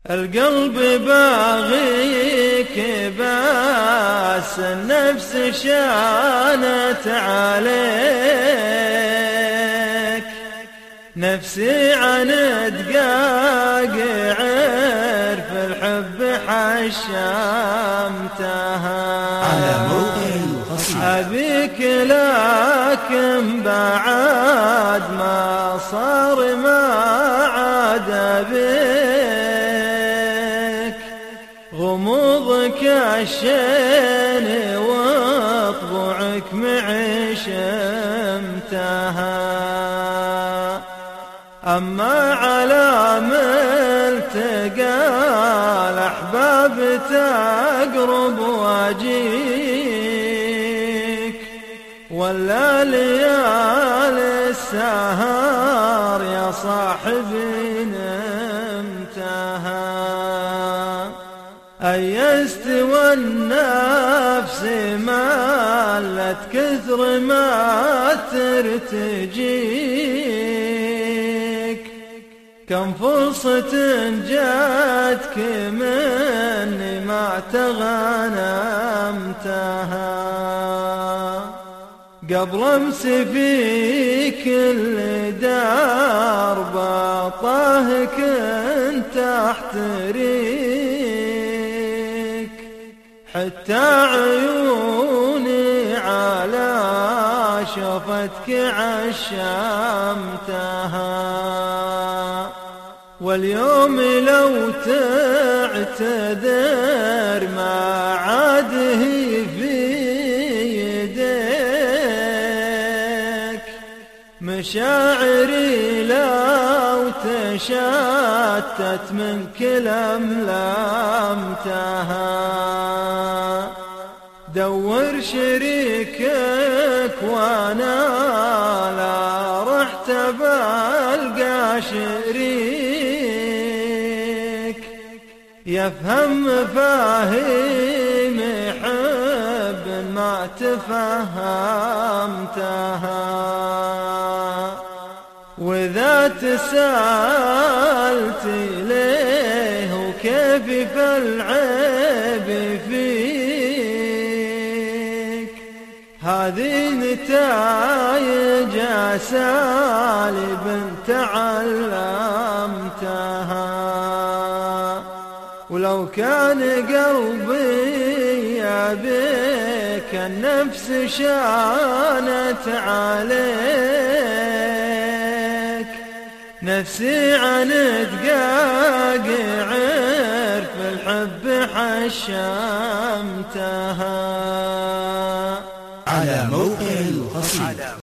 القلب باغيك بس النفس شانت عليك، نفسي عن دقاق عرف الحب حشمتها على موقع القصيدة. أبيك لكن بعد ما صار ما عاد بك، غموضك الشين وطبعك معشمتها. أما على ملتقى الأحباب تقرب واجيك، ولا ليالي السهر يا صاحبي نمتها. أيست والنفس مالت كثر ما ترتجيك، كم فرصة جاتك مني ما تغنمتها. قبل امس في كل درب طاه كنت احتريك، حتى عيوني على شوفتك عشمتها. واليوم لو تعتذر ما عاد هي في يديك، مشاعري لو تشتت منك لملمتها. دور شريكك وانا لا رحت بلقى شريك، يفهم مفاهيم حب ما تفهمتها. وإذا تسألت ليه وكيف فالعيب فيك، هذه نتايج أساليب تعلمتها. ولو كان قلبي بك النفس شانت عليك، نفسي عن دقاق عرف الحب حشمتها. على موقع القصيدة.